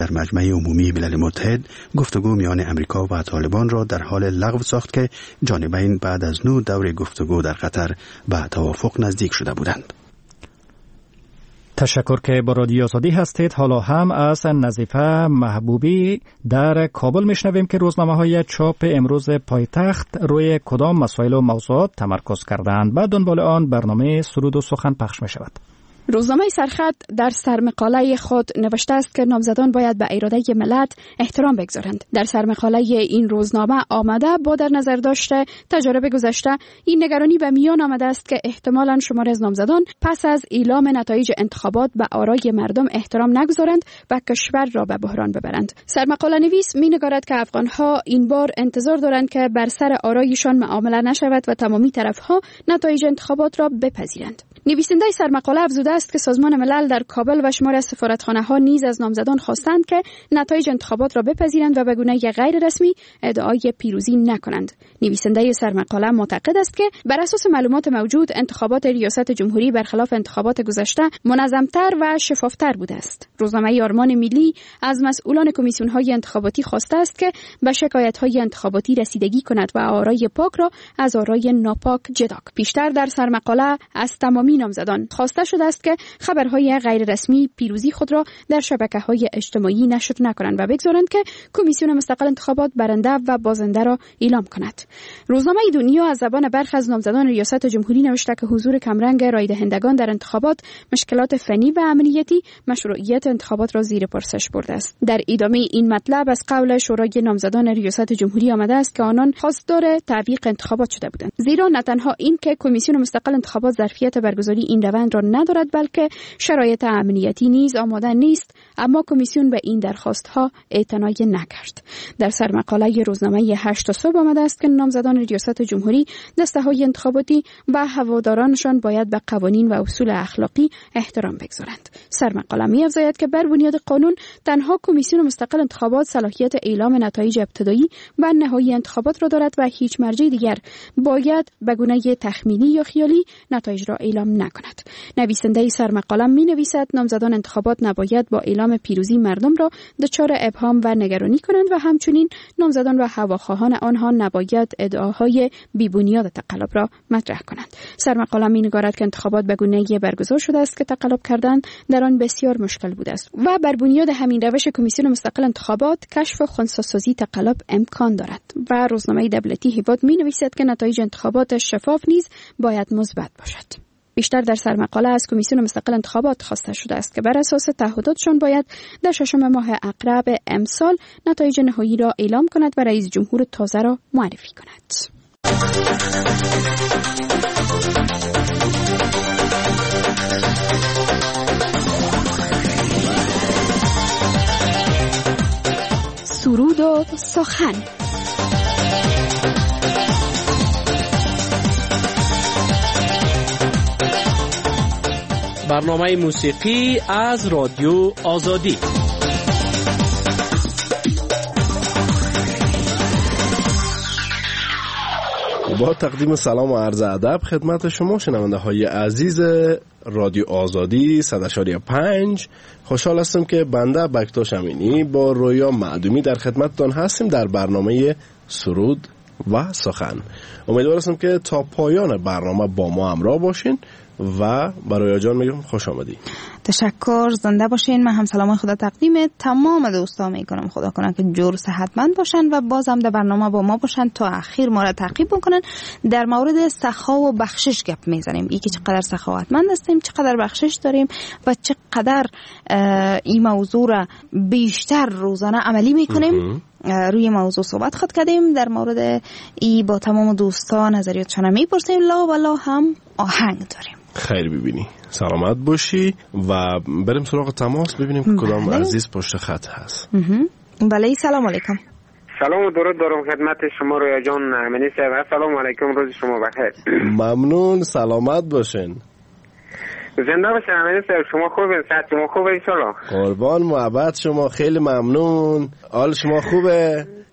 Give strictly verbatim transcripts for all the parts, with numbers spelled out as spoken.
در مجمع عمومی ملل متحد گفتگو میان امریکا و طالبان را در حال لغو ساخت که جانبین بعد از نو دور گفتگو در قطر به توافق نزدیک شده بودند. تشکر که با رادیو آزادی هستید. حالا هم از نظیفه محبوبی در کابل میشنویم که روزنامه‌های چاپ امروز پایتخت روی کدام مسائل و موضوعات تمرکز کردند. بعد دنبال آن برنامه سرود و سخن پخش می شود. روزنامه سرخط در سرمقاله خود نوشته است که نامزدان باید به اراده ملت احترام بگذارند. در سرمقاله این روزنامه آمده با در نظر داشته تجارب گذشته این نگرانی به میان آمده است که احتمالاً شمار از نامزدان پس از اعلام نتایج انتخابات به آرای مردم احترام نگذارند و کشور را به بحران ببرند. سرمقاله نویس می‌نگارد که افغان‌ها این بار انتظار دارند که بر سر آرایشان معامله نشود و تمامی طرف‌ها نتایج انتخابات را بپذیرند. نویسنده سرمقاله افزوده است که سازمان ملل در کابل و شمار از سفارتخانه‌ها نیز از نامزدان خواستند که نتایج انتخابات را بپذیرند و به گونه غیر رسمی ادعای پیروزی نکنند. نویسنده سرمقاله معتقد است که بر اساس معلومات موجود انتخابات ریاست جمهوری برخلاف انتخابات گذشته منظم‌تر و شفاف‌تر بوده است. روزنامه آرمان ملی از مسئولان کمیسیون‌های انتخاباتی خواسته است که به شکایت‌های انتخاباتی رسیدگی کند و آرای پاک را از آرای ناپاک جدا کند. بیشتر در سرمقاله از تمامی نامزدان خواسته شده است که خبرهای غیر رسمی پیروزی خود را در شبکه‌های اجتماعی نشر نکنند و بگذارند که کمیسیون مستقل انتخابات برنده و بازنده را اعلام کند. روزنامه دنیا از زبان برخی از نامزدان ریاست جمهوری نوشته که حضور کمرنگ رای دهندگان در انتخابات مشکلات فنی و امنیتی مشروعیت انتخابات را زیر پرسش برده است. در ادامه این مطلب از قول شورای نامزدان ریاست جمهوری آمده است که آنان خواستار تعویق انتخابات شده بودند، زیرا نه تنها این که کمیسیون مستقل انتخابات ظرفیت برگزاری این روند را ندارد بلکه شرایط امنیتی نیز آماده نیست، اما کمیسیون به این درخواست‌ها اعتنا نکرد. در سرمقاله روزنامه هشت صبح آمده است که نامزدان ریاست جمهوری دسته‌های انتخاباتی و هوادارانشان باید به قوانین و اصول اخلاقی احترام بگذارند. سرمقاله می‌افزاید که بر بنیاد قانون تنها کمیسیون مستقل انتخابات صلاحیت اعلام نتایج ابتدایی و نهایی انتخابات را دارد و هیچ مرجع دیگر باید به گونه تخمینی یا خیالی نتایج را اعلام نکند. نویسنده سرمقاله می‌نویسد نامزدان انتخابات نباید با اعلام پیروزی مردم را دچار ابهام و نگرانی کنند و همچنین نامزدان و هواخواهان آنها نباید ادعاهای بی‌بنیاد تقلب را مطرح کنند. سرمقاله می‌نگارد که انتخابات به گونه‌ای برگزار شده است که تقلب کردن در آن بسیار مشکل بوده است و بر بنیاد همین روش کمیسیون مستقل انتخابات کشف خنثی‌سازی تقلب امکان دارد. و روزنامه دولتی هیواد می‌نویسد که نتایج انتخابات شفاف نیز باید مثبت باشد. بیشتر در سرمقاله از کمیسیون مستقل انتخابات خواسته شده است که بر اساس تعهداتشان باید در ششم ماه اقرب امسال نتایج نهایی را اعلام کند و رئیس جمهور تازه را معرفی کند. سرود و سخن. برنامه موسیقی از رادیو آزادی. با تقدیم سلام و عرض ادب خدمت شما شنونده های عزیز رادیو آزادی صد و شش و پنج، خوشحال هستم که بنده بکتاش امینی با رویا معدومی در خدمتتان هستیم در برنامه سرود و سخن. امیدوار هستم که تا پایان برنامه با ما همراه باشین و برای جان میگم خوش آمدی. تشکر، زنده باشین. من هم سلام خدا تقدیم تمام دوستان میکنم. خدا کنه که جور صحتمند باشن و بازم در برنامه با ما باشن تا اخیر ما را تعقیب بکنن. در مورد سخا و بخشش گپ میزنیم، ای که چقدر سخاوتمند هستیم، چقدر بخشش داریم و چقدر این موضوع را بیشتر روزانه عملی میکنیم. روی موضوع صحبت خود کردیم، در مورد ای با تمام دوستان نظریاتشان میپرسیم. لا و لا هم آهنگ داریم. خیر ببینی، سلامت باشی و بریم سراغ تماس ببینیم که کدام عزیز پشت خط هست. بله، سلام علیکم. سلام و درود دارم خدمت شما رویا جان امینی صاحب. سلام علیکم، روز شما بخیر. ممنون، سلامت باشین. زنده باشین امینی صاحب. شما خوبین؟ صحت شما خوبه ان شاء الله؟ قربان محبت شما، خیلی ممنون. حال شما خوبه؟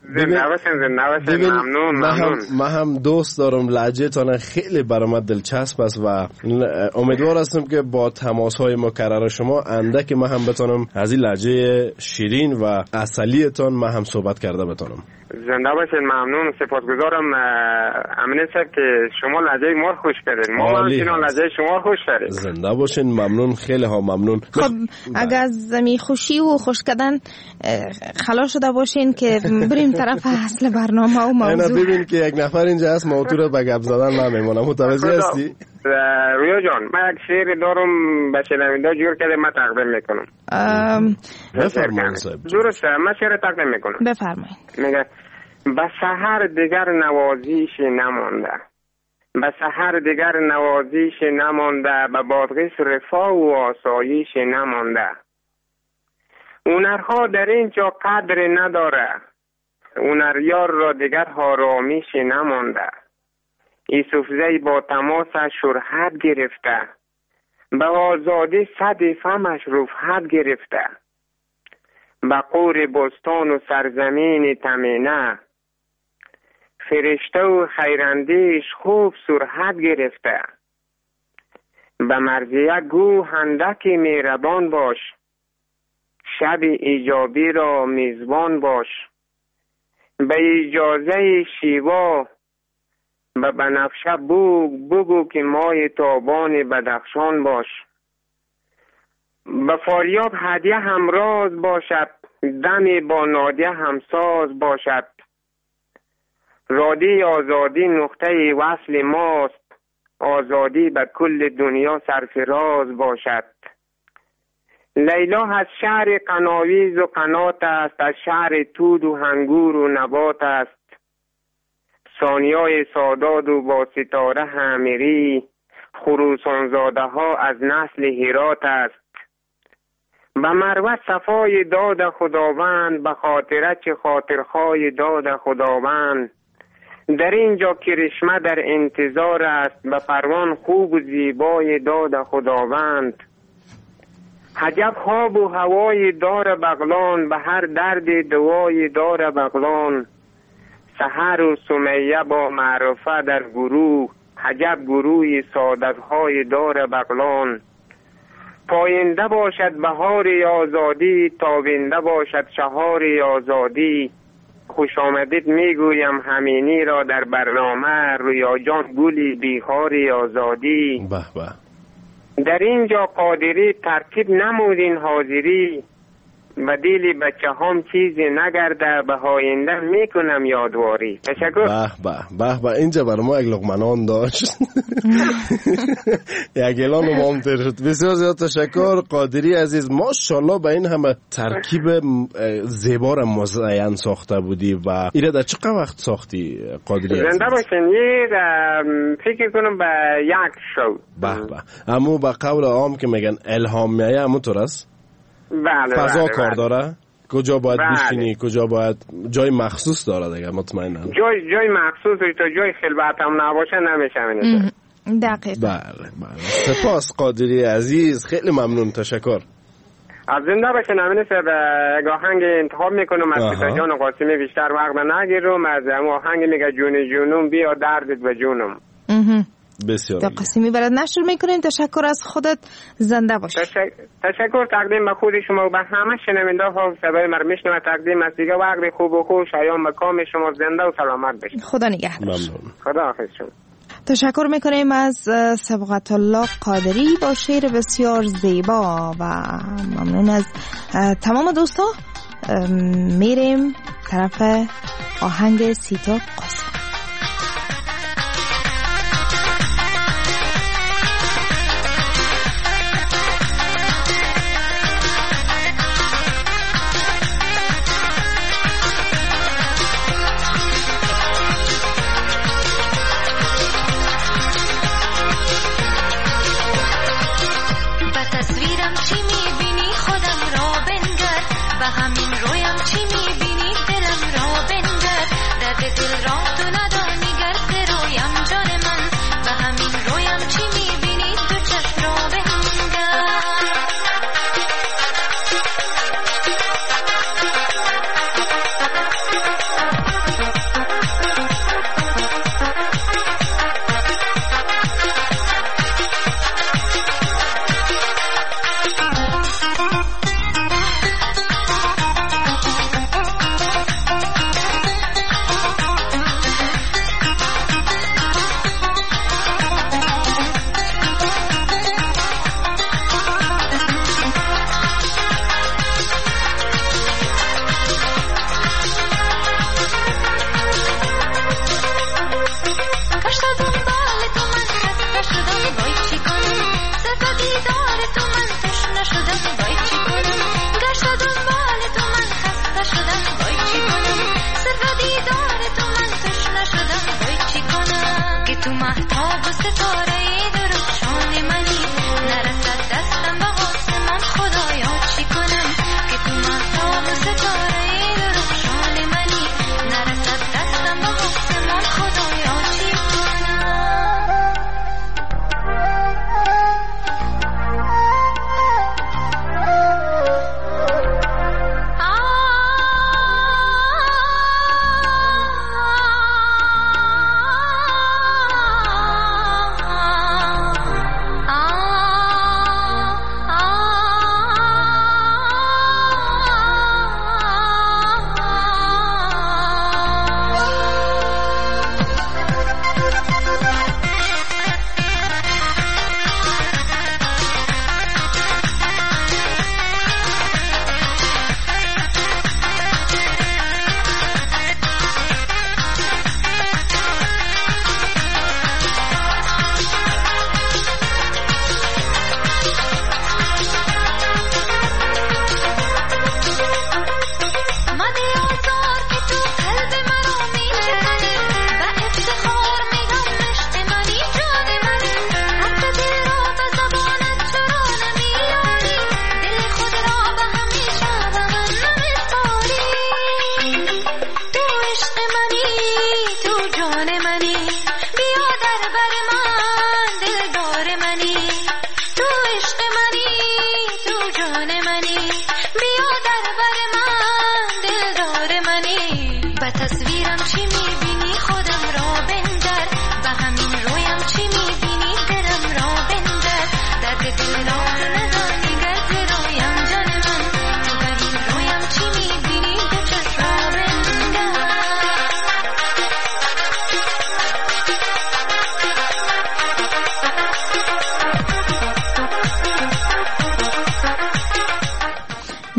زنده باشین زنده باشین. ممنون ممنون. من هم دوست دارم لهجه تان خیلی برام دلچسب است و امیدوار هستم که با تماس های مکرر شما اندک من هم بتونم از این لهجه شیرین و اصلی تان من هم صحبت کرده بتونم. زنده باشین. ممنون. سپاسگزارم امین صاحب که شما لهجه ما رو خوش کردین. ما هم چنان لهجه شما رو خوش کردیم. زنده باشین. ممنون. خیلی ها ممنون. خب اگر از زمین خوشی و خوش کردن خلاص شده باشین که بریم طرف اصل برنامه و موضوع. نه ببین که یک نفر اینجا هست موضوع رو به گپ زدن من میمونم. متوجه هستی؟ رویا جان من یک شعر دارم به شنونده جور کرده من تقدیم میکنم. بفرمایید. درسته من شعر تقدیم میکنم. بفرمایید. میگه به سحر دیگر نوازیش نمانده، به سحر دیگر نوازیش نمانده، به بادغیس رفاه و آسایش نمانده. هنرها در اینجا قدر نداره، هنریار را دیگر آرامش نمانده. یوسفزی با تماسش شرحت گرفته، به آزادی صد فمش رفعت گرفته. به قور بستان و سرزمین تمینه، فرشته و خیراندیش خوب سرحت گرفته. به مرضیه گو هندکی مهربان باش، شب ایجابی را میزبان باش. به اجازه شیوا به بنفشه بوگ بگو که مای تابان بدخشان باش. به فاریاب هدیه همراز باشد، دمی با نادیه همساز باشد. رادی آزادی نقطه وصل ماست، آزادی به کل دنیا سرفراز باشد. لیلا از شهر قناویز و قنات است، از شهر تود و هنگور و نبات است. ثانیای ساداد و با ستاره همیری، خروسان زاده ها از نسل هرات است. به مروه صفای داد خداوند، به خاطره چه خاطرخواه داد خداوند. در اینجا کرشمه در انتظار است، به پروان خوب و زیبای داد خداوند. عجب خواب و هوای دار بغلان، به هر درد دوای دار بغلان. سحر و سمیه با معرفه در گروه، عجب گروه سعادت‌های دار بغلان. پاینده باشد بهار آزادی، تابنده باشد شهار آزادی. خوش آمدید میگویم همینی را در برنامه، رویا جان گلی بیخار آزادی. به به. در اینجا قادری ترتیب نمودین حاضری، به دیلی بچه هم چیزی نگرده، به آینده میکنم یادواری. تشکر. به به به به. اینجا برای ما یک لقمنان داشت. یک اعلان مامتر شد. بسیار زیاد تشکر قادری عزیز. ماشاءالله به این همه ترکیب زیبا را مزین ساخته بودی و ایره در چقدر وقت ساختی قادری عزیز؟ زنده باشین. یه فکر کنم به یک شو. به به. اما به قول عام که میگن الهام میایه همون طور است؟ بله فضا بله کار بله. داره؟ کجا باید بله. بشینی؟ کجا باید جای مخصوص داره دیگه مطمئنم. جای جای مخصوص تا جای خلوت هم نباشه نمیشه اینه. دقیق. بله بله. سپاس قادری عزیز. خیلی ممنون. تشکر. از زنده باشین. امین صاحب آهنگ انتخاب میکنم از پیتا جان قاسمی، بیشتر وقت نگیرم. از آهنگ میگه جون جونم بیا دردت به جونم. بسیار تا قسمی برات نشر میکنیم. تشکر از خودت. زنده باش. تشک... تشکر. تقدیم به خود شما و به همه شنونده ها صدای من میشنوه. تقدیم از دیگه وقت خوب و خوش ایام مکام شما زنده و سلامت باشید. خدا نگهدار. ممنون. خدا حافظ شما. تشکر میکنیم از سبقت الله قادری با شعر بسیار زیبا و ممنون از تمام دوستا. میریم طرف آهنگ سیتا قاسم.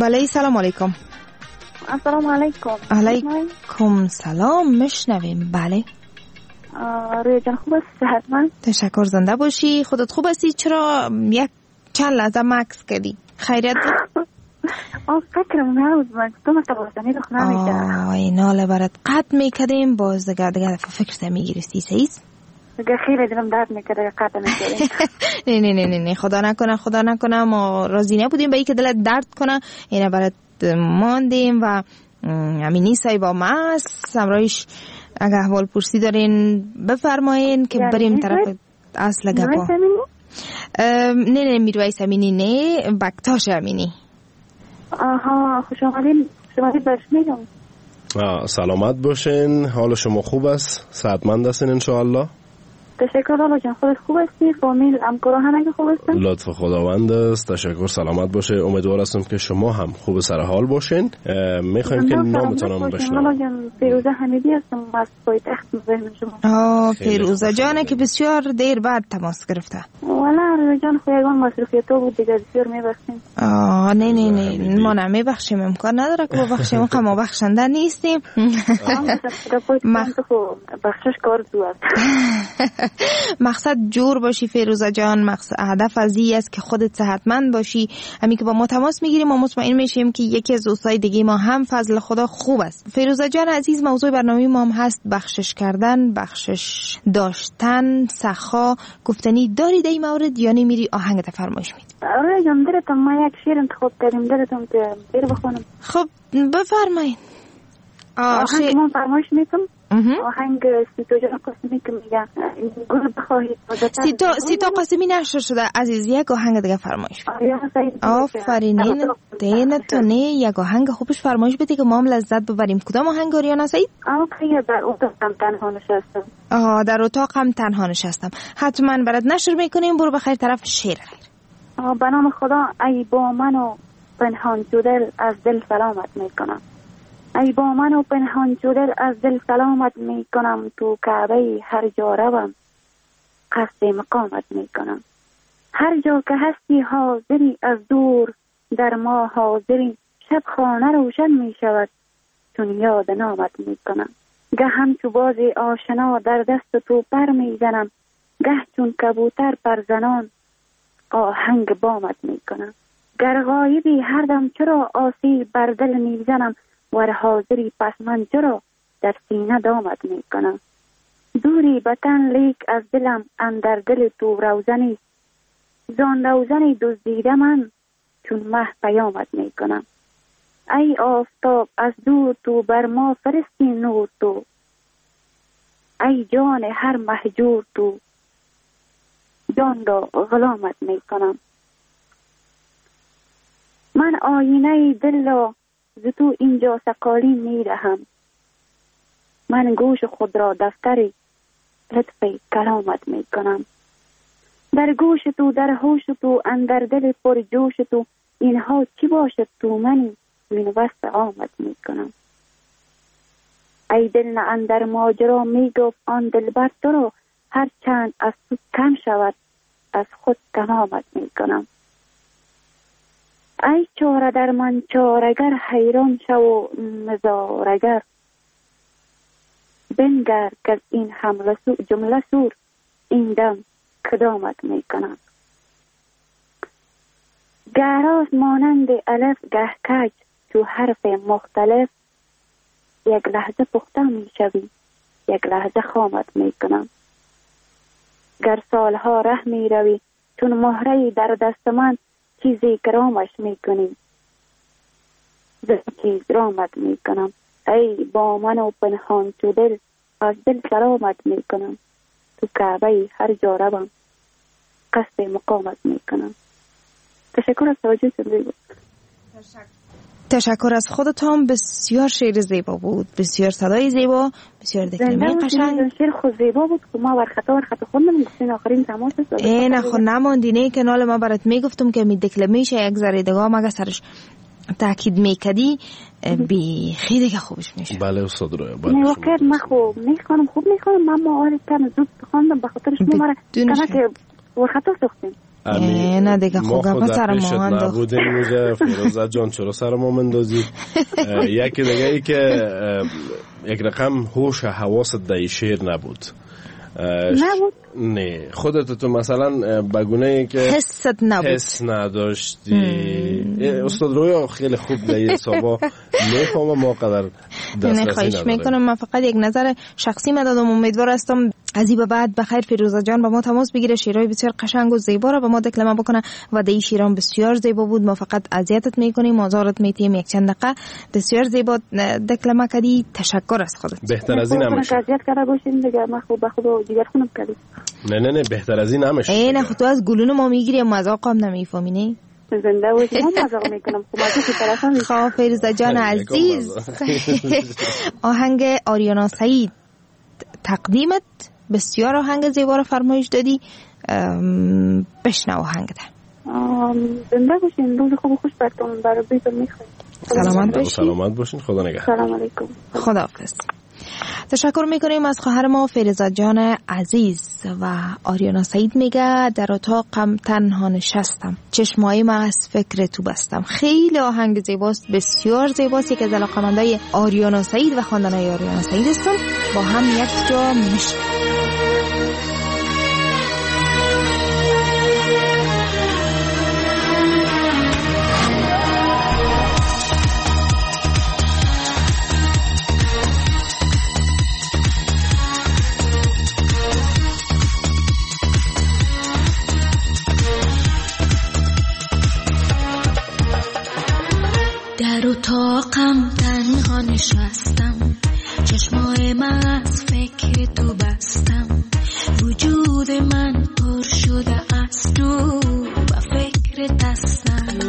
بله سلام علیکم. السلام علیکم. علیکم سلام. میشنویم. بله روی جان خوب است؟ صحتمند؟ تشکر. زنده باشی. خودت خوب هستی؟ چرا یک چند لحظه مکس کردی؟ خیریت بود؟ آه فکرم نبود من تو متوازنی رخ نمیشه. آه اینا برات قطع میکردیم باز دیگه دیگه فکر میگیرستی سیز دیگه خیلی دلم درد میکرده قطع میکردیم. نه نه نه نه خدا نکنه خدا نکنه ما راضی نبودیم به این که دلت درد کنه. اینا برات ماندیم و همین نیستای با ما سمرایش اگه احوال پرسی دارین بفرمایین که بریم طرف اصل گپا. نه نه میرویس امینی نه بکتاش امینی. آها خوش آمدین. خوش آمدین برش میگم. سلامت باشین. حال شما خوب است؟ صحتمند هستین انشاءالله؟ تشکر لالا جان. خودت خوب هستی؟ فامیل همکارا همه خوب هستن؟ لطف خداوند است. تشکر. سلامت باشه. امیدوار هستم که شما هم خوب سر حال باشین. میخوایم که نامتون هم بشنویم. لالا جان فیروزه حمیدی هستم از پایتخت مزاحم شما. آه فیروزه جانه که بسیار دیر بعد تماس گرفته. والا روی جان خو یگان مصرفیت بود دیگه بسیار میبخشیم. آه نه نه نه ما نمیبخشیم. امکان نداره که ببخشیم. ما ما بخشنده نیستیم. بخشش کار دو است. مقصد جور باشی فیروزه جان. مقصد هدف از این است که خودت صحتمند باشی. همین که با ما تماس میگیریم ما مطمئن میشیم که یکی از دوستای دیگه ما هم فضل خدا خوب است. فیروزه جان عزیز موضوع برنامه ما هم هست بخشش کردن، بخشش داشتن، سخا. گفتنی داری در این مورد یا نمیری آهنگت فرمایش میدی؟ آره جان دلتم ما یک شعر انتخاب کردیم دلتم که بیر بخونم. خب بفرمایین. آهنگ من فرمایش میدم. آهنگ سیتا جان قاسمی که میگن گل بخواهید سیتا سیتا قاسمی نشر شده عزیز. یک آهنگ دیگه فرمایش آفرین. دین تو نه یک آهنگ خوبش فرمایش بده که ما هم لذت ببریم. کدام آهنگ آریانا سعید؟ آخه در اتاقم تنها نشستم. آها در اتاقم تنها نشستم. حتما برات نشر میکنیم. برو بخیر طرف شعر خیر. به نام خدا. ای با من و پنهان شده از دل سلامت میکنم. ای با من و پنهان شده از دل سلامت می کنم. تو کعبه هر جا روم قصد مقامت می کنم. هر جا که هستی حاضری از دور در ما حاضری. شب خانه روشن می شود چون یاد نامت می کنم. گه همچو باز آشنا در دست تو پر می زنم. گه چون کبوتر پر زنان آهنگ بامت می کنم. گر غایبی هر دم چرا آسیب بر دل می زنم. ور حاضری پس من چرا در سینه دامت می کنم. دوری بطن لیک از دلم اندر دل تو روزنی. زان روزنی دزدیده من چون مه پیامت می کنم. ای آفتاب از دور تو بر ما فرستی نور تو. ای جان هر مهجور تو جان را غلامت می کنم. من آینه دل را ز تو اینجا سقالی می دهم. من گوش خود را دفتری لطف کلامت می کنم. در گوش تو در هوش تو اندر دل پر جوش تو. اینها چی باشد تو منی وین وست آمد می کنم. ای دل نه اندر ماجرا می گفت آن دل بر تو را. هر چند از تو کم شود از خود تمامت می کنم. ای چاره در من چارگر حیران شو و نظارگر. بنگر که از این حمله سو جمله سور این دم کدامت می کنم. گراز مانند الف گه کج تو حرف مختلف. یک لحظه پخته می شوی یک لحظه خامت می کنم. گر سالها ره می روی چون مهره در دست من. چیزی کرامش می کنی زن چیز رامت می کنم. ای با من و پنهان تو دل از دل سلامت می کنم. تو کعبه هر جا روم قصد مقامت می کنم. تشکر از توجهتون. تشکر از خودتان. بسیار شعر زیبا بود. بسیار صدای زیبا. بسیار دکلمه قشنگ. شعر خود زیبا بود که ما ورخطا ورخطا خوندم. گفتین آخرین تماس است. این خود نماندینه که نال ما برات میگفتم که می دکلمهش یک ذره دیگه مگه سرش تاکید میکدی بی خیلی که خوبش میشه. بله استاد رویا. بله واقعا من خوب میخوانم خوب میخوانم. من معارف کم زود خواندم به خاطر شما مرا کمک ورخطا ساختیم. نه دیگه ما خوگه خود سر پیشت ما انداخت نبودیم میگه فیروزه جان چرا سر ما مندازی. یکی دیگه ای که یک رقم هوش حواست در شعر نبود. نبود؟ نه خودت تو مثلا بگونه ای که حست نبود، حس نداشتی. استاد رویا خیلی خوب در این حسابا میفهمه، ما قدر دسترسی نداره. خواهش میکنم، من فقط یک نظر شخصی مدادم، امیدوار هستم از این به بعد بخیر فیروزه جان با ما تماس بگیره، شعرهای بسیار قشنگ و زیبا را به ما دکلمه بکنه و در این شعرام بسیار زیبا بود. ما فقط اذیتت میکنیم، آزارت میتیم، یک چند دقیقه بسیار زیبا دکلمه کردی. تشکر از خودت. بهتر از این نمیشه. اذیت کرده باشین دیگه، من خوب به خود دیگر خونم کردی. نه نه نه بهتر از این نمیشه. ای نه تو از گلون ما میگیری، مذاق هم نمیفهمی. نه زنده باشی، من مذاق میکنم. خب از که طرفم خواه فیروزه جان عزیز، آهنگ آریانا سعید تقدیمت، بسیار آهنگ زیبا رو فرمایش دادی. بشنو آهنگ ده. زنده باشین، روز خوب و خوش براتون برای بیتون میخوایم. سلامت باشین. سلامت باشین، خدا نگهدار. سلام علیکم. خداحافظ. تشکر میکنیم از خواهر ما فیروزه جان عزیز. و آریانا سعید میگه در اتاقم تنها نشستم، چشمای ما از فکر تو بستم. خیلی آهنگ زیباست، بسیار زیباست. یکی از علاقه‌مندای آریانا سعید و خواندنای آریانا سعید هستم. با هم یک جا میشیم. در اتاقم تنها نشستم، چشمای من از فکر تو بستم. وجود من پر شده از تو و فکر دستم.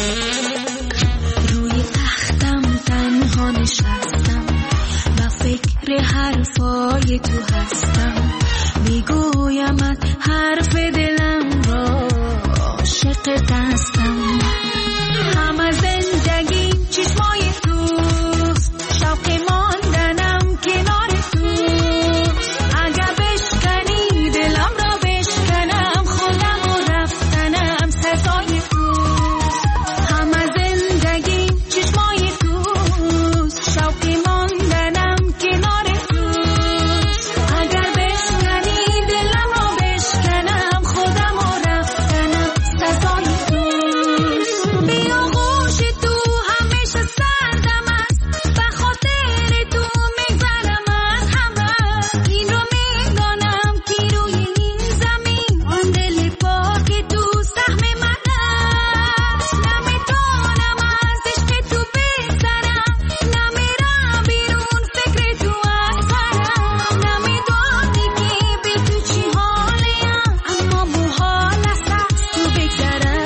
روی تختم تنها نشستم و فکر حرفای تو هستم. میگویمت حرف دلم را، عاشق دستم. همه زندگی چشمای توست، شوق ماندنم کنار توست. اگه بشکنی دلم را بشکنم، خودم و رفتنم سزای توست. همه زندگی چشمای توست، شوق ماندنم کنار توست. اگر بشکنی دلم را بشکنم، خودم و رفتنم سزای توست. بیا گوش تو همیشه سردم است، به خاطر تو میگذرم از همه. این رو میدانم که روی این زمین آن دل پاک تو سهم من است. نمیتونم از عشق تو بگذرم، نمیرم بیرون فکر تو از سرم. نمیدانی که بی تو چی حالیم، اما محال است از تو بگذرم.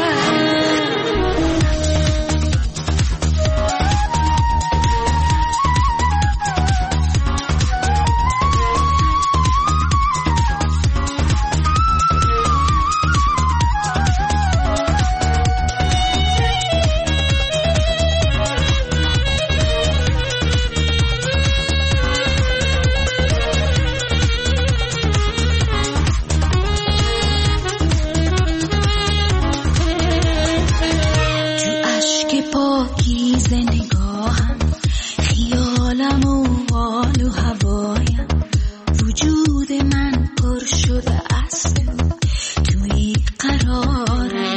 تو اشک پاکیز نگاهم، خیالم و حال و هوایم. وجود من پر شده از تو، توی قرارم.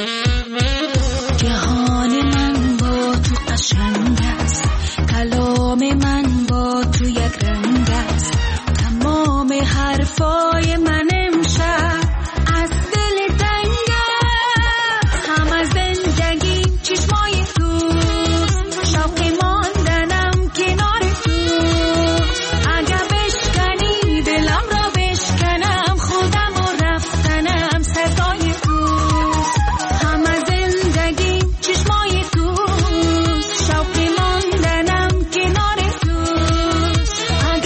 جهان من با تو قشنگ است، کلام من با تو یک رنگ است. تمام حرفای من امشب از دل تنگ است. همه زندگی چشمای توست، شوق ماندنم کنار توست. اگه بشکنی دلم را بشکنم، خودم و رفتنم سزای توست. همه زندگی چشمای توست، شوق ماندنم کنار توست.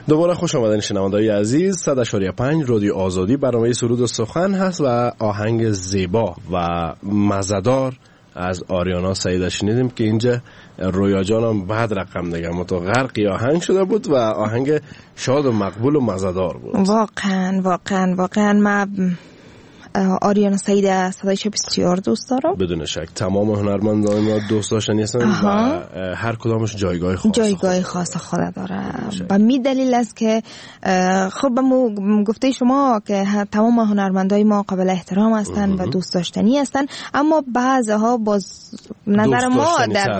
دوباره خوش آمدین شنونده‌های عزیز. صد و پنج و پنج رادیو آزادی، برنامه سرود و سخن هست و آهنگ زیبا و مزدار از آریانا سعید شنیدیم که اینجا رویا جانم بعد رقم دیگه متو غرقی آهنگ شده بود و آهنگ شاد و مقبول و مزدار بود. واقعا واقعا واقعا ما آریانا سعید صدایش بسیار دوست دارم. بدون شک تمام هنرمندان ما دوست داشتنی هستن و هر کدامش جایگاه خاص جایگاه خاص خود داره و می دلیل است که خب ما گفته شما که تمام هنرمندای ما قابل احترام هستند و دوست داشتنی هستند، اما بعضها باز نظر ما در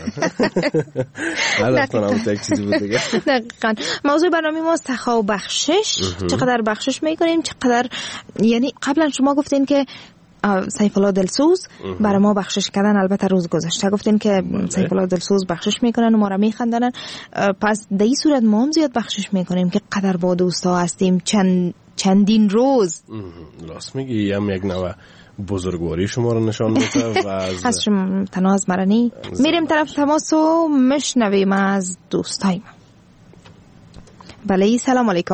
دقیقاً موضوع برنامه ما سخا و بخشش. چقدر بخشش میکنیم، چقدر، یعنی قبلا شما گفتین که سیف الله دلسوز برای ما بخشش کردن، البته روز گذشته گفتین که سیف الله دلسوز بخشش میکنن و ما را میخندنن، پس در این صورت ما هم زیاد بخشش میکنیم که قدر با دوستا هستیم چند چندین روز. راست میگی، هم یک نوع بزرگواری شما رو نشان میده و از از شما تناز مرنی میریم طرف تماس و مشنویم از دوستای ما. بله سلام علیکم.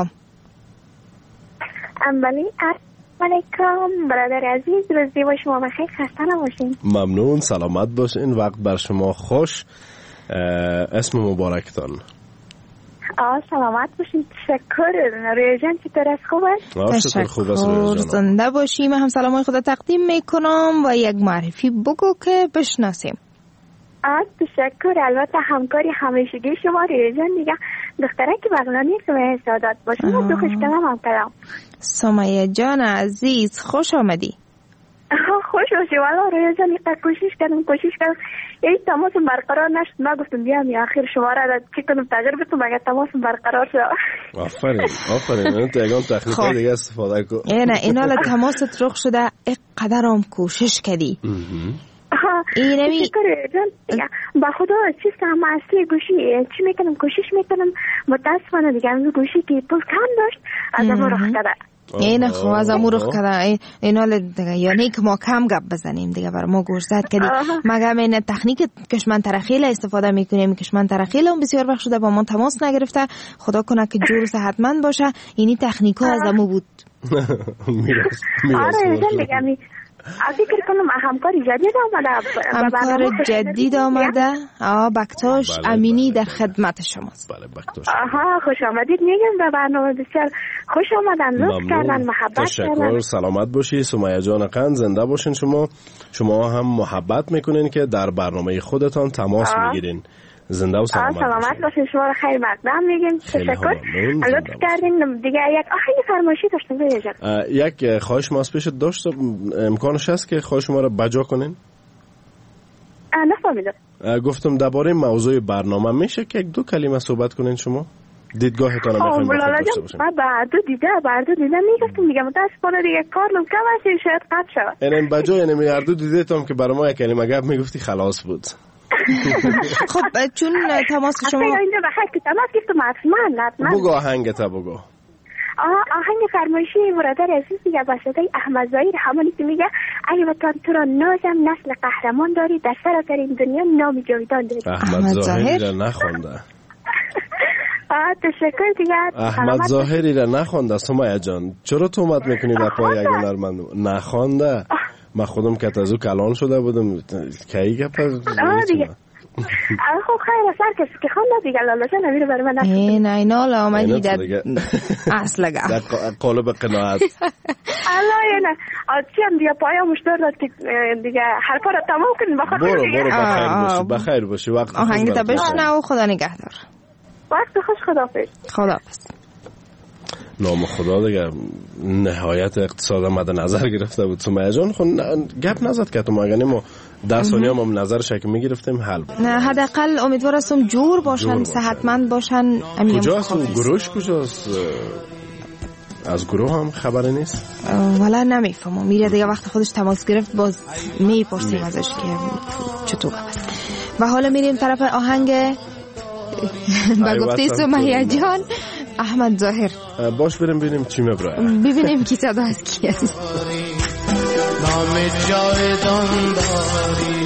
بله علیکم برادر عزیز، روزی با شما بخیر، خسته نباشین. ممنون، سلامت باشین، وقت بر شما خوش. اسم مبارکتان؟ آه سلامت باشین. تشکر. رویا جان چطور است؟ خوب است؟ تشکر، زنده باشیم. هم سلامای خدا تقدیم میکنم و یک معرفی بگو که بشناسیم. آه تشکر. البته همکاری همیشگی شما رویا جان دیگه، دختره که بغلانی سمیه سعادت باشین و دو خوش کلم هم کلم. سمیه جان عزیز خوش آمدی. خوش باشی. والا رویا جان یک کوشش کردم کوشش کردم یه تماس برقرار نشد، ما گفتم بیام یا آخر شما را چی کنم تغییر بدم مگه تماس برقرار شد. آفرین آفرین. من تو یگان تکنیک دیگه استفاده کن. نه اینا ل تماست رخ شده، اینقدر هم کوشش کردی. اینمی با خدا چیز هم اصلی گوشی چی میکنم کوشش میکنم، متاسفانه دیگه از گوشی که پول کم داشت از امو رخ کرده. این خب از امو رخ کرده اینا دیگه، یعنی که ما کم گپ بزنیم دیگه برای ما گوش زد کردی. مگه این تکنیک کشمن ترخیل استفاده میکنیم، کشمن ترخیل هم بسیار وقت شده با ما تماس نگرفته، خدا کنه که جور صحتمند باشه. اینی تکنیک ها از امو بود. آره دیگه فکر کنم همکاری جدید آمده. همکار جدید آمده. آه بکتاش امینی در خدمت شماست. بله بکتاش. آها خوش آمدید میگم به برنامه، بسیار خوش آمدن، لطف کردن، محبت کردن. تشکر، سلامت باشی سمیه جان قند، زنده باشین. شما شما هم محبت میکنین که در برنامه خودتان تماس میگیرین. زنده و سلامت باشین. سلامت باشین. شما رو خیلی مقدم میگیم. تشکر، لطف کردین. دیگه یک آخه فرمایشی داشتم بیاجم. یک خواهش ما از پیشت داشت، امکانش هست که خواهش ما رو بجا کنین؟ نفهمیدم. گفتم درباره موضوع برنامه میشه که یک دو کلمه صحبت کنین شما؟ دیدگاهتان رو میخوایم بخواد داشته باشین. من بعدو دیده بعدو دیده میگفتم میگم متاسفانه دیگه کارم کم است، شاید قطع شود. اینم بجا اینم بعدو دیده تام که برای ما یک کلمه گپ میگفتی خلاص بود. خب چون تماس شما اینجا بخیر که تماس گفتم حتما حتما بگو آهنگتا بگو. آه آهنگ فرمایشی برادر عزیز دیگه با صدای احمد ظاهر، همونی که میگه ای وطن تو را نازم، نسل قهرمان داری، در سراسر این دنیا نام جاویدان داری. احمد ظاهری را نخونده. آه تشکر دیگه. احمد ظاهری را نخونده سمیه جان. چرا تهمت میکنی در پای یک هنرمند؟ نخونده. من خودم که از او کلان شده بودم کی گپ از دیگه. خب خیر اثر کسی که خونده دیگه لالا جان نمیره برای من نشد. این اینا آمدی در اصل گپ در قالب قناعت. الله نه آتی هم دیگه پایا مشتر داد که دیگه حرفا رو تمام کنیم. بخاطر برو برو بخیر باشی بخیر باشی. وقت آهنگ تا بشنو و خدا نگهدار. وقت خوش. خداحافظ. خداحافظ. نام خدا دیگه نهایت اقتصاد مد نظر گرفته بود سمیه جان. خب گپ نزد که تو ما اگه ما ده ثانیه هم نظر شک میگرفتیم حل بود. نه حداقل امیدوار هستم جور باشن، صحتمند باشن. کجاست و گروهش کجاست؟ از گروه هم خبری نیست؟ والا نمیفهمم. میره دیگه وقت خودش تماس گرفت باز میپرسیم ازش که چطور است. و حالا میریم طرف آهنگ با گفته سمیه جان احمد ظاهر. باش بریم ببینیم چی مبراه، ببینیم کی صدا از کی است. نام جاودان داری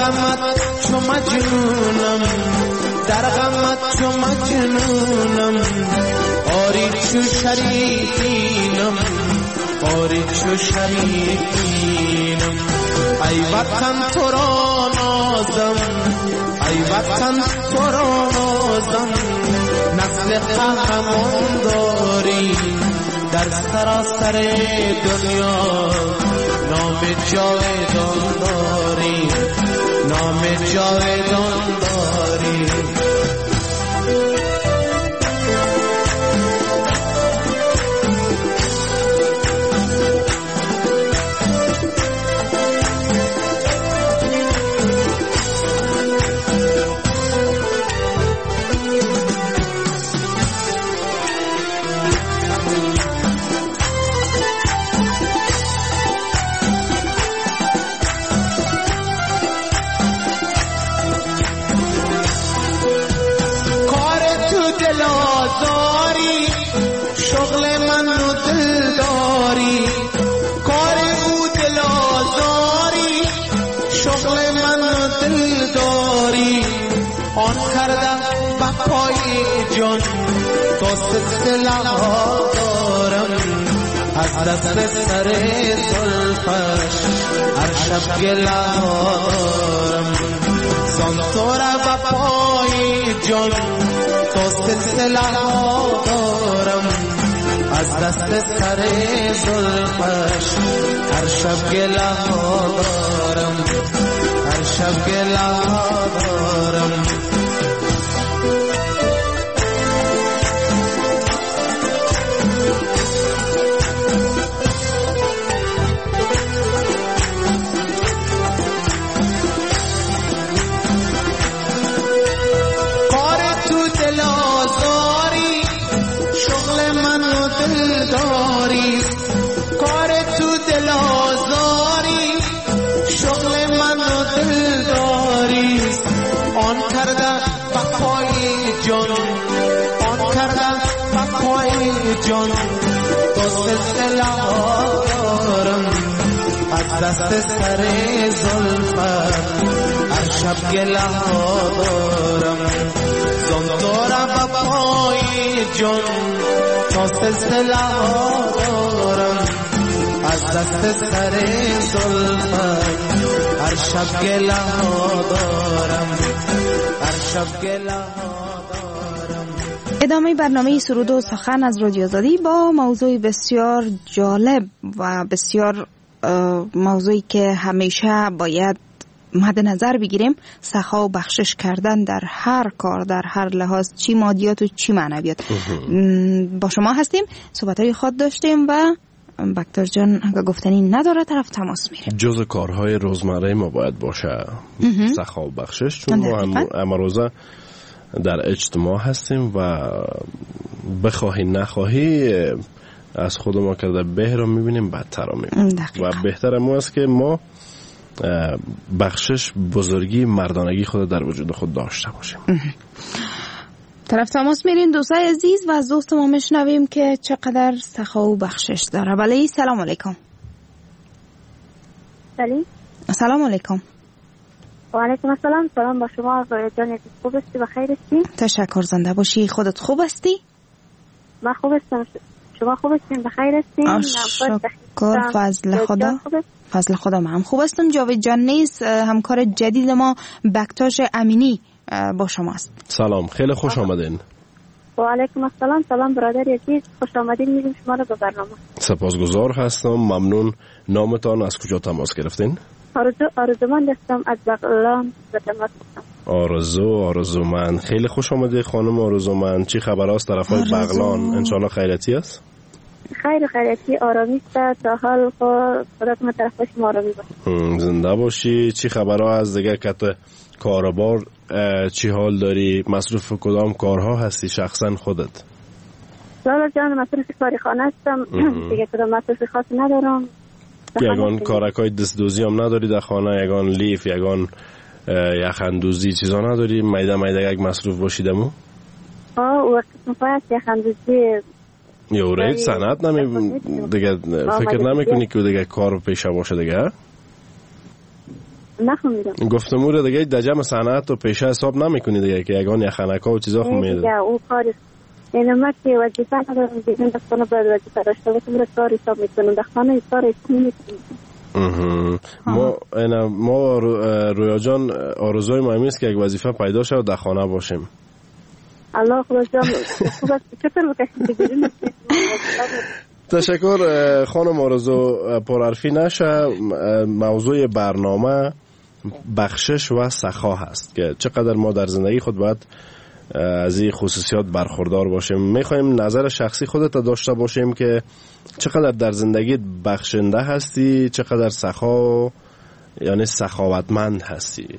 غمت چو مجنونم در غمت چو مجنونم آری چو شریفینم آری چو شریفینم ای وطن تو را نازم ای وطن تو را نازم نسل قهرمان داری در سراسر دنیا نام جاودان داری نام جاودان داری جان تو سلسله دارم از دست سر زلفش هر شب گله دارم سانتورا و پای جان تو سلسله دارم از دست سر زلفش هر شب گله دارم هر شب گله دارم جان تو سلسله دارم از دست سر زلفت هر شب گله دارم زان دارم و پای جان تو سلسله دارم از دست سر زلفت هر شب گله دارم هر شب گله. ادامه برنامه سرود و سخن از رادیو آزادی با موضوع بسیار جالب و بسیار موضوعی که همیشه باید مد نظر بگیریم، سخا و بخشش کردن در هر کار، در هر لحاظ، چی مادیات و چی معنویات. با شما هستیم، صحبت‌های خود داشتیم و بکتر جان اگه گفتنی نداره طرف تماس میریم. جز کارهای روزمره ما باید باشه سخا و بخشش، چون ما هم امروزه در اجتماع هستیم و بخواهی نخواهی از خود ما کرده به را میبینیم بدتر را میبینیم و بهتر ما است که ما بخشش بزرگی مردانگی خود در وجود خود داشته باشیم. طرف تماس میرین دوستای عزیز و از دوست ما میشنویم که چقدر سخا و بخشش داره. بله سلام علیکم. بله سلام علیکم. و علیکم السلام. سلام با شما جان، خوب هستی؟ بخیر هستی؟ تشکر، زنده باشی. خودت خوب هستی؟ من خوب هستم، شما خوب هستین؟ بخیر هستین؟ شکر، فضل خدا. فضل خدا من هم خوب هستم. جاوید جان نیست، همکار جدید ما بکتاش امینی با شماست. سلام، خیلی خوش آمدین. و علیکم السلام. سلام برادر عزیز، خوش آمدین میگم شما رو به برنامه. سپاسگزار هستم، ممنون. نامتان از کجا تماس گرفتین؟ آرزو آرزومند هستم از بغلان به تماس گرفتم. آرزو آرزومند، خیلی خوش آمده خانم آرزومند. چی خبر است طرفای بغلان؟ انشالله خیریتی است؟ خیر خیریتی، آرامی است تا حال. خدا کنه طرفش ما آرامی باشه. زنده باشی. چی خبر از دیگه کت کاربار؟ چی حال داری؟ مصروف کدام کارها هستی شخصا خودت؟ لالا جان مصروف کاری خانه هستم دیگه، کدام مصروف خاصی ندارم. یگان کارکای دستدوزی هم نداری در خانه؟ یگان لیف، یگان یخندوزی چیزا نداری؟ میده میده یک مصروف باشیدمو؟ آه وقت مفاید یخندوزی یه ریت سنت نمی دیگه فکر نمی کنی که دیگه کار پیشه باشه دیگه؟ نفهمیدم. گفتمون دیگه در جمع صنعت و پیشه حساب نمیکنی دیگه که یگان یخنکا و چیزا خو میده دیگه اون کار این ما که وظیفه ندارم دیگه دستانه باید وظیفه داشته باشم را کار حساب میکنم دستانه کار حساب نمیکنم. ما اینا ما رویا جان آرزوی ما همیست که یک وظیفه پیدا شه و در خانه باشیم. الله خدا جان خوب است چطور بکشید بگیریم. تشکر خانم آرزو، پرحرفی نشه. موضوع برنامه بخشش و سخا هست که چقدر ما در زندگی خود باید از این خصوصیات برخوردار باشیم. میخوایم نظر شخصی خودت داشته باشیم که چقدر در زندگی بخشنده هستی، چقدر سخا یعنی سخاوتمند هستی.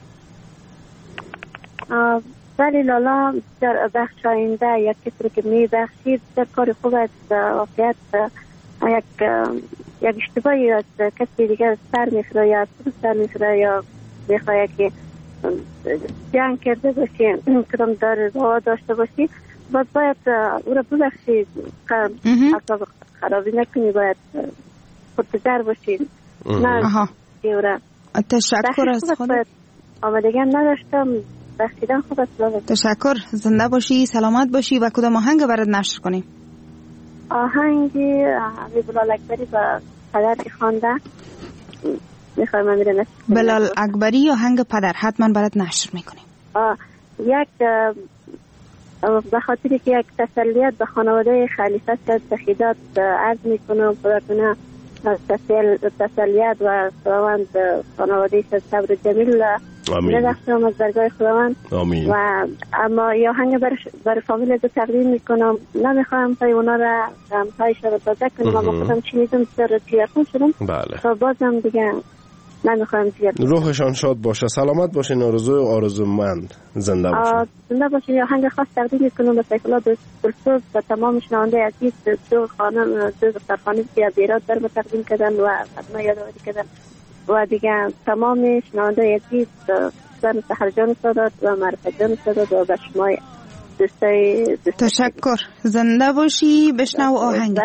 ولی لالا در بخشاینده یک کسی که میبخشید در کار خوب است. واقعیت یک یک اشتباهی از کسی دیگر سر میخوره یا سر میخوره یا میخواه که جنگ کرده باشی کدام دار روا داشته باشی باید باید او را ببخشی، اصلا خرابی نکنی، باید خودگذر باشی. نه او را تشکر از خودت. آمدگی نداشتم بخشیدن خوب است. تشکر، زنده باشی، سلامت باشی. و کدام آهنگ برات نشر کنیم؟ آهنگی بلال اکبری با پدر که خوانده میخوایم من نشر کنیم. بلال اکبری یا آهنگ پدر حتما برات نشر میکنیم. یک به خاطری که یک تسلیت به خانواده خلیفه که تخیدات عرض میکنم خدا کنه تسلیت و خداوند خانواده صبر جمیل نداشتم از درگاه خداوند. آمین. و اما یا هنگ بر, بر فامیل دو تقدیم میکنم. نمیخواهم تا اونا را غمهایش را تازه کنم اما خودم چنیدم سر تیرخون شدم. بله. تا بازم دیگه نمیخواهم دیگه. روحشان شاد باشه، سلامت باشین، آرزوی و آرزومند زنده باشین. زنده باشین. یا هنگ خاص تقدیم میکنم به سیکلا دلسوز و تمام شنونده عزیز. دو خانم دو دخترخانه که بیرات در ما تقدیم کردن و خدمه یادآوری کردن و دیگه تمام شنونده عزیز سن سحر جان سادات و معرفت جان سادات و به شما دوستای تشکر. زنده باشی. بشنو آهنگ.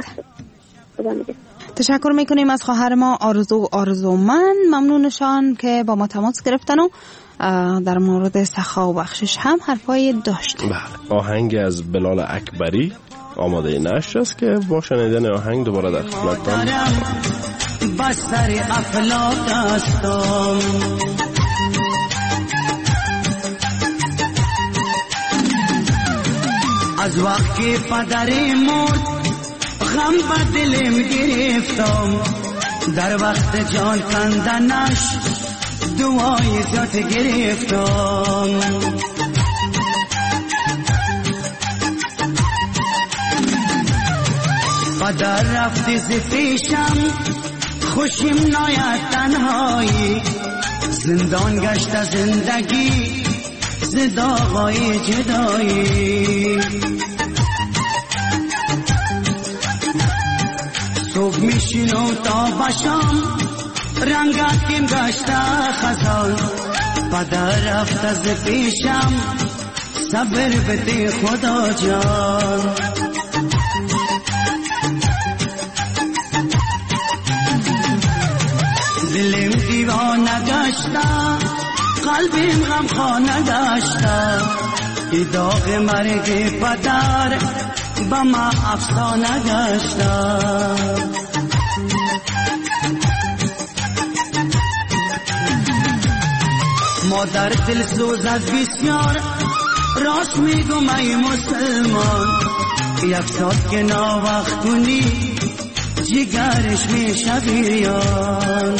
تشکر میکنیم از خواهر ما آرزو آرزومند. ممنونشان که با ما تماس گرفتن و در مورد سخا و بخشش هم حرفای داشتن. بله. آهنگ از بلال اکبری آماده نشر است که با شنیدن آهنگ دوباره در خدمتتان بستر افلاک هستم. از وقتی پدری مرد غم به دلم گرفتم، در وقت جان کندنش دعای زیاد گرفتم. پدر رفتی ز پیشم خوشیم ناید تنهایی، زندان گشت زندگی ز داغای جدایی. صبح میشینم تا بشم رنگاتیم گشته خزان، پدر رفت از پیشم صبر بده خدا جان. دلم دیوانه گشته قلبم غم خانه گشته، ای داغ مرگ پدر با ما افسانه گشته. مادر دل سوز از بسیار راست میگم ای مسلمان، یک ساعت که ناوقت کنی جگرش میشه بیان.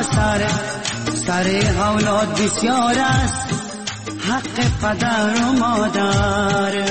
سر سر اولاد بسیار است حق پدر و مادر.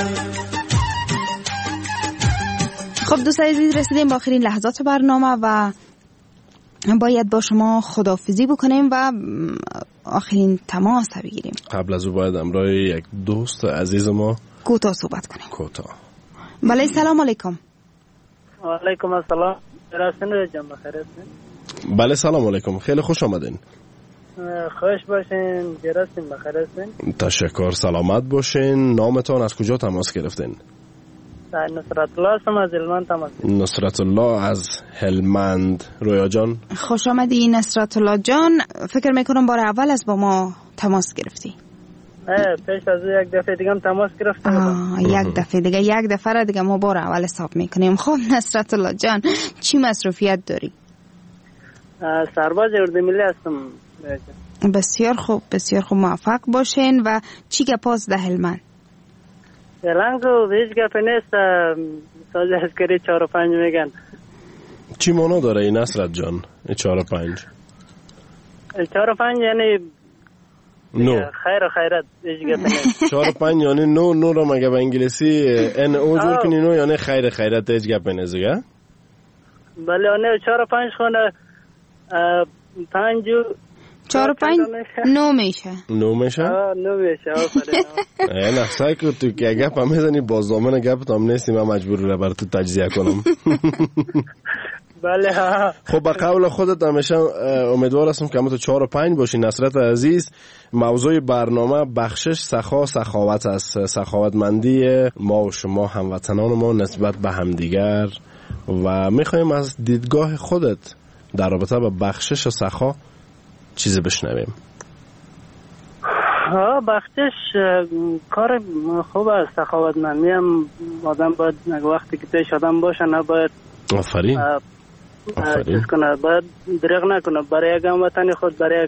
خب دوست عزیز رسیدیم با آخرین لحظات برنامه و باید با شما خداحافظی بکنیم و آخرین تماس بگیریم. قبل از او باید امرای یک دوست عزیز ما کوتاه صحبت کنیم. کوتاه. بله سلام علیکم. و علیکم السلام. راستین جان بخیر هستین؟ بله سلام علیکم، خیلی خوش آمدین. خوش باشین، جراستین بخیر هستین؟ تشکر، سلامت باشین. نامتان از کجا تماس گرفتین؟ نصرت الله هستم از هلمند تماس گرفتم. نصرت الله از هلمند. رویا جان خوش آمدی نصرت الله جان. فکر میکنم بار اول از با ما تماس گرفتی. پیش از یک دفعه دیگه هم تماس گرفتم. یک دفعه دیگه یک دفعه را دیگه ما بار اول حساب میکنیم. خب نصرت الله جان چی مصروفیت داری؟ سرباز اردومیلی هستم. بسیار خوب بسیار خوب، موفق باشین. و چی گپاس ده هلمند؟ هلمند هیچ گپ نیست، ساز عسکری چهار و پنج میگن. چی مانا داره این نصرت جان چهار و پنج؟ چهار و پنج یعنی نو خیر و خیرت. هیچ گپ نیست. چهار و پنج یعنی نو. نو رو مگه به انگلیسی ان او جور کنی نو یعنی خیر خیرت. هیچ گپ نیست دیگه. بله نه چهار و پنج خونه پنج چهار و پنج نو میشه. نو میشه؟ آه نو میشه. آفرین. نه سعی کن تو که گپ هم میزنی باز دامن گپ هم نیستی، من مجبور رو بر تو تجزیه کنم. بله ها. خب با قول خودت همیشه امیدوار هستم که تو چهار و پنج باشی. نصرت عزیز، موضوع برنامه بخشش سخا سخاوت است، سخاوتمندی ما و شما هموطنان ما نسبت به همدیگر و میخوایم از دیدگاه خودت در رابطه با بخشش و سخا چیزی بشنویم. ها بخشش کار خوب است. سخاوتمندی هم آدم باید وقتی که پیش آدم باشه نباید آفرین چیز کنه، باید دریغ نکنه برای یک هموطن خود، برای یک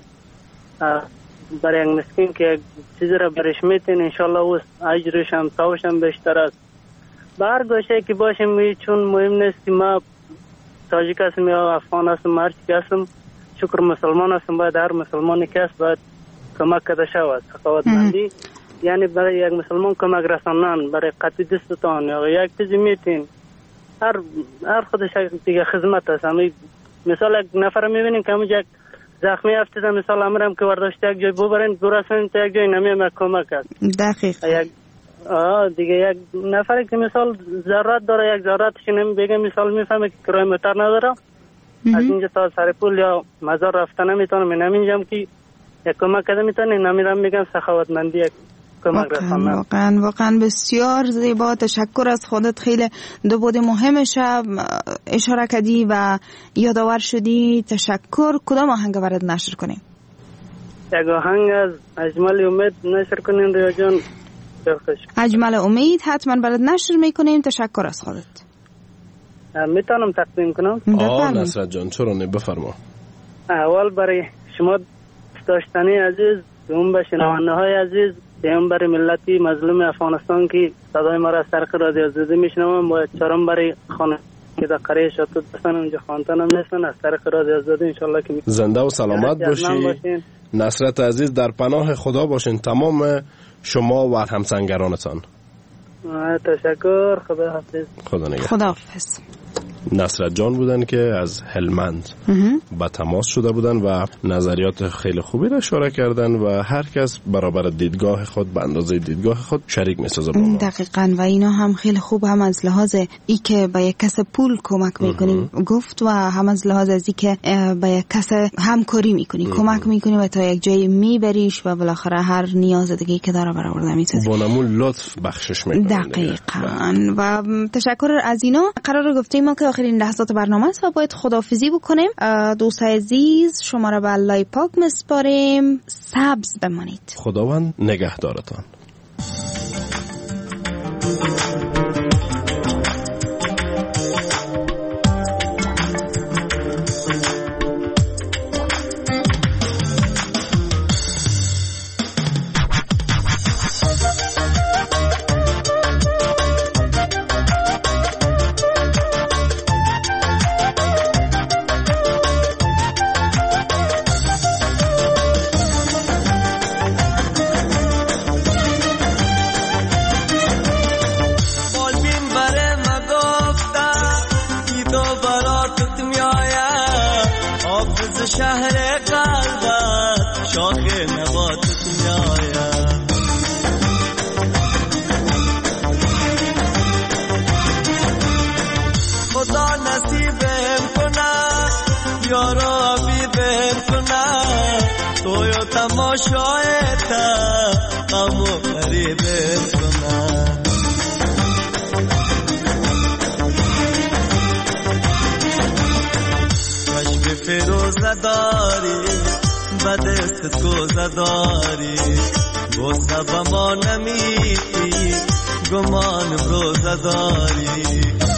برای یک مسکین که یک چیزی را برش میتین انشالله او اجرش هم ثوابش هم بیشتر است. به هر گوشه که باشیم چون مهم نیست که ما تاجیک هستم یا افغان هستم هر چی هستم، شکر مسلمان هستم، باید هر مسلمانی که هست باید کمک کرده شود. سخاوتمندی یعنی برای یک مسلمان کمک رساندن، برای قطع دستتان یا یک چیزی میتین هر هر خودش دیگه خدمت است. همین مثال یک نفر میبینین که همون یک زخمی افتاده، مثال امرم که ورداشته یک جای ببرین برسونین تا یک جای نمیم کمک است. دقیق. یک آه دیگه یک نفری که مثال ضرورت داره، یک ضرورتش نمی بگه، مثال میفهمه که کرای موتر نداره، از اینجا تا سر پول یا مزار رفتن نمیتونه، من نمیجم که یک کمک کده میتونه، نمیرم میگم سخاوتمندی یک کمک رساندن. واقعا واقعا بسیار زیبا. تشکر از خودت. خیلی دو بود مهمش اشاره کردی و یادآور شدی. تشکر. کدام آهنگ برات نشر کنیم؟ یک آهنگ از اجمل امید نشر کنیم ریا جان. اجمل امید حتما برات نشر میکنیم. تشکر از خودت. میتونم تقدیم کنم؟ آه نصرت جان چرا نه، بفرما. اول برای شما داشتنی عزیز، دوم به شنونده های عزیز، سوم برای ملتی مظلوم افغانستان که صدای ما را از طریق رادیو آزادی میشنوم، و چهارم برای خانه که در قریه شاتوت بسن اونجا خانتن هم نیستن، از طریق رادیو آزادی انشالله که زنده و سلامت باشی. نصرت عزیز در پناه خدا باشین تمام شما و همسنگرانتان. تشکر. خدا حافظ. خدا نگهدار. خدا حافظ. نصرت جان بودن که از هلمند با تماس شده بودن و نظریات خیلی خوبی را اشاره کردن و هر کس برابر دیدگاه خود به اندازه دیدگاه خود شریک میسازه با ما. دقیقاً. و اینا هم خیلی خوب، هم از لحاظ ای که به یک کس پول کمک میکنی گفت و هم از لحاظ از ای که به یک کس همکاری میکنی، کمک میکنی و تا یک جایی میبریش و بالاخره هر نیاز دیگه که داره برآورده میسازی. با نمون لطف بخشش میکنی. دقیقاً. و تشکر از اینا. قرار گفتیم ما که آخرین لحظات برنامه است و باید خداحافظی بکنیم. دوست عزیز شما را به الله پاک میسپاریم. سبز بمانید. خداوند نگهدارتان. تماشای تا غمو غریب کنم. چشم فیروزه داری به دستت کوزه داری گوزه به ما نمیدی گمان روزه داری